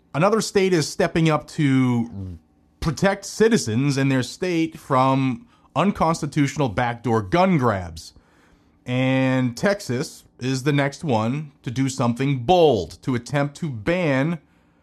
Another state is stepping up to protect citizens in their state from unconstitutional backdoor gun grabs. And Texas is the next one to do something bold, to attempt to ban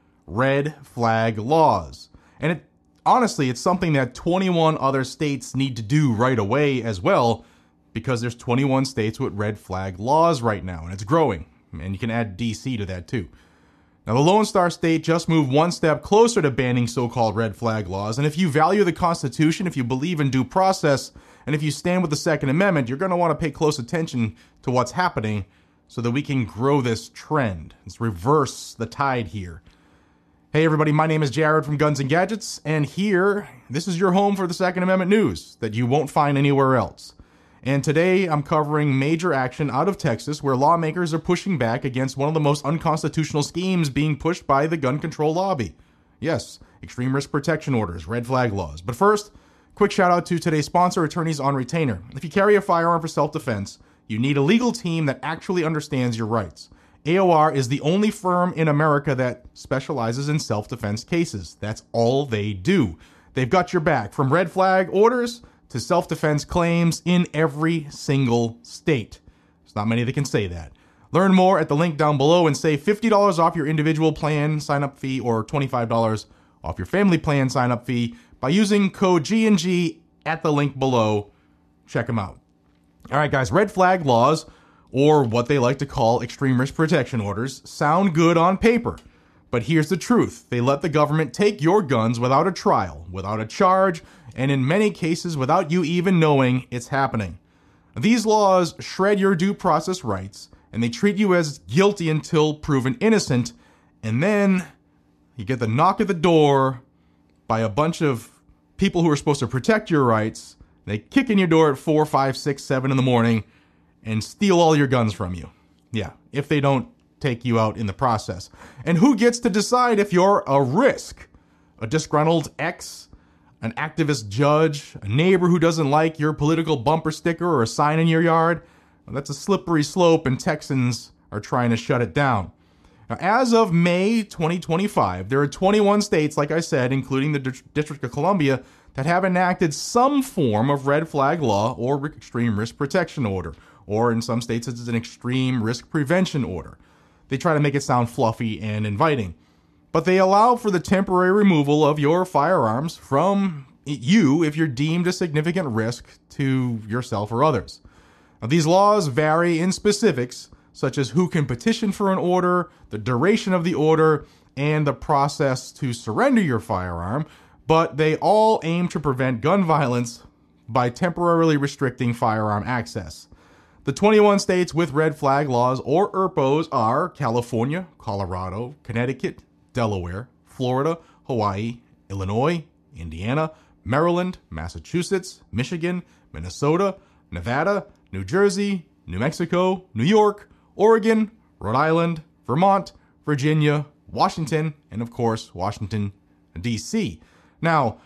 red flag laws. And honestly, it's something that 21 other states need to do right away as well, because there's 21 states with red flag laws right now, and it's growing. And you can add DC to that too. Now, the Lone Star State just moved one step closer to banning so-called red flag laws, and if you value the Constitution, if you believe in due process, and if you stand with the Second Amendment, you're going to want to pay close attention to what's happening so that we can grow this trend. Let's reverse the tide here. Hey everybody, my name is Jared from Guns and Gadgets, and this is your home for the Second Amendment news that you won't find anywhere else. And today I'm covering major action out of Texas where lawmakers are pushing back against one of the most unconstitutional schemes being pushed by the gun control lobby. Yes, extreme risk protection orders, red flag laws. But first, quick shout out to today's sponsor, Attorneys on Retainer. If you carry a firearm for self-defense, you need a legal team that actually understands your rights. AOR is the only firm in America that specializes in self-defense cases. That's all they do. They've got your back from red flag orders to self-defense claims in every single state. There's not many that can say that. Learn more at the link down below and save $50 off your individual plan sign-up fee or $25 off your family plan sign-up fee by using code G&G at the link below. Check them out. All right, guys, red flag laws, or what they like to call extreme risk protection orders, sound good on paper. But here's the truth. They let the government take your guns without a trial, without a charge, and in many cases without you even knowing it's happening. These laws shred your due process rights, and they treat you as guilty until proven innocent, and then you get the knock at the door by a bunch of people who are supposed to protect your rights. They kick in your door at 4, 5, 6, 7 in the morning and steal all your guns from you. Yeah, if they don't take you out in the process. And who gets to decide if you're a risk? A disgruntled ex? An activist judge? A neighbor who doesn't like your political bumper sticker or a sign in your yard? Well, that's a slippery slope, and Texans are trying to shut it down. Now, as of May 2025, there are 21 states, like I said, including the District of Columbia, that have enacted some form of red flag law or extreme risk protection order. Or in some states, it's an extreme risk prevention order. They try to make it sound fluffy and inviting. But they allow for the temporary removal of your firearms from you if you're deemed a significant risk to yourself or others. Now, these laws vary in specifics, such as who can petition for an order, the duration of the order, and the process to surrender your firearm, but they all aim to prevent gun violence by temporarily restricting firearm access. The 21 states with red flag laws, or ERPOs, are California, Colorado, Connecticut, Delaware, Florida, Hawaii, Illinois, Indiana, Maryland, Massachusetts, Michigan, Minnesota, Nevada, New Jersey, New Mexico, New York, Oregon, Rhode Island, Vermont, Virginia, Washington, and of course, Washington, D.C. Now,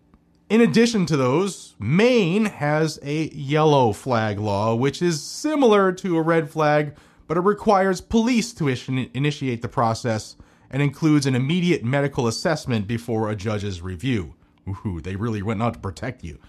in addition to those, Maine has a yellow flag law, which is similar to a red flag, but it requires police to initiate the process and includes an immediate medical assessment before a judge's review. Ooh, they really went out to protect you.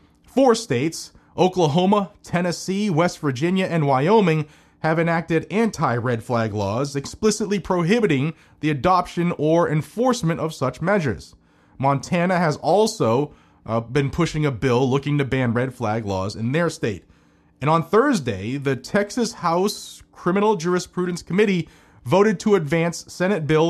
4 states, Oklahoma, Tennessee, West Virginia, and Wyoming, have enacted anti-red flag laws explicitly prohibiting the adoption or enforcement of such measures. Montana has also been pushing a bill looking to ban red flag laws in their state. And on Thursday, the Texas House Criminal Jurisprudence Committee voted to advance Senate Bill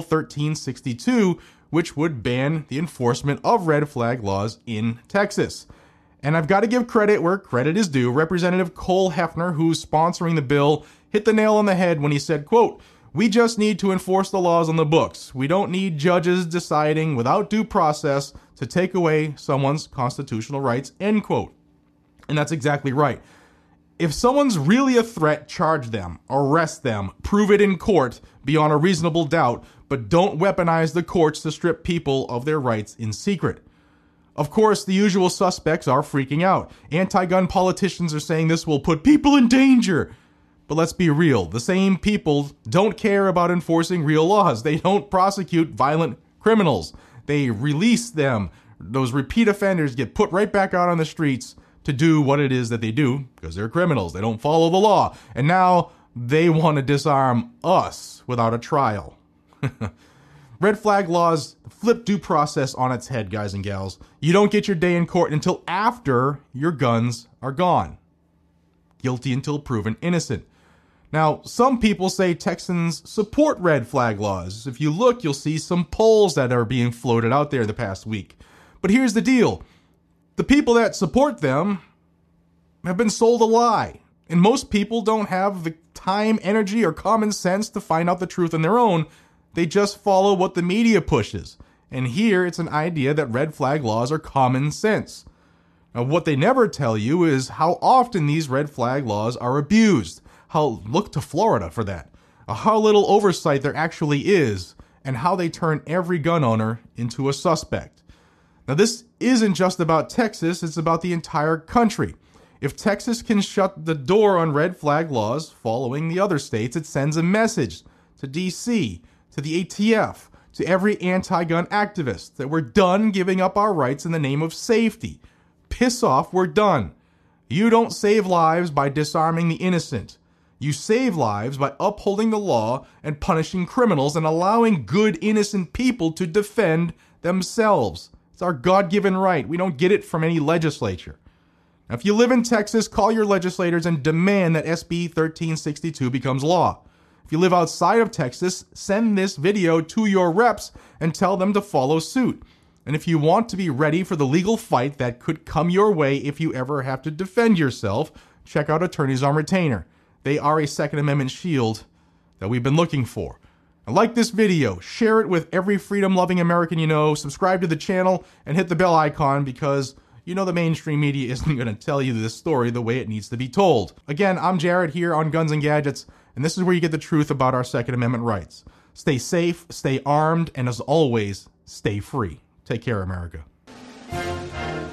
1362, which would ban the enforcement of red flag laws in Texas. And I've got to give credit where credit is due. Representative Cole Hefner, who's sponsoring the bill, hit the nail on the head when he said, quote, "We just need to enforce the laws on the books. We don't need judges deciding without due process to take away someone's constitutional rights," end quote. And that's exactly right. If someone's really a threat, charge them, arrest them, prove it in court beyond a reasonable doubt, but don't weaponize the courts to strip people of their rights in secret. Of course, the usual suspects are freaking out. Anti-gun politicians are saying this will put people in danger. But let's be real, the same people don't care about enforcing real laws. They don't prosecute violent criminals. They release them. Those repeat offenders get put right back out on the streets to do what it is that they do because they're criminals. They don't follow the law. And now they want to disarm us without a trial. Red flag laws flip due process on its head, guys and gals. You don't get your day in court until after your guns are gone. Guilty until proven innocent. Now, some people say Texans support red flag laws. If you look, you'll see some polls that are being floated out there the past week. But here's the deal. The people that support them have been sold a lie. And most people don't have the time, energy, or common sense to find out the truth on their own. They just follow what the media pushes. And here it's an idea that red flag laws are common sense. Now, what they never tell you is how often these red flag laws are abused. Look to Florida for that. How little oversight there actually is, and how they turn every gun owner into a suspect. Now, this isn't just about Texas, it's about the entire country. If Texas can shut the door on red flag laws following the other states, it sends a message to D.C., to the ATF, to every anti-gun activist that we're done giving up our rights in the name of safety. Piss off, we're done. You don't save lives by disarming the innocent. You save lives by upholding the law and punishing criminals and allowing good, innocent people to defend themselves. It's our God-given right. We don't get it from any legislature. Now, if you live in Texas, call your legislators and demand that SB 1362 becomes law. If you live outside of Texas, send this video to your reps and tell them to follow suit. And if you want to be ready for the legal fight that could come your way if you ever have to defend yourself, check out Attorneys on Retainer. They are a Second Amendment shield that we've been looking for. Now, like this video, share it with every freedom-loving American you know, subscribe to the channel, and hit the bell icon because you know the mainstream media isn't going to tell you this story the way it needs to be told. Again, I'm Jared here on Guns and Gadgets, and this is where you get the truth about our Second Amendment rights. Stay safe, stay armed, and as always, stay free. Take care, America.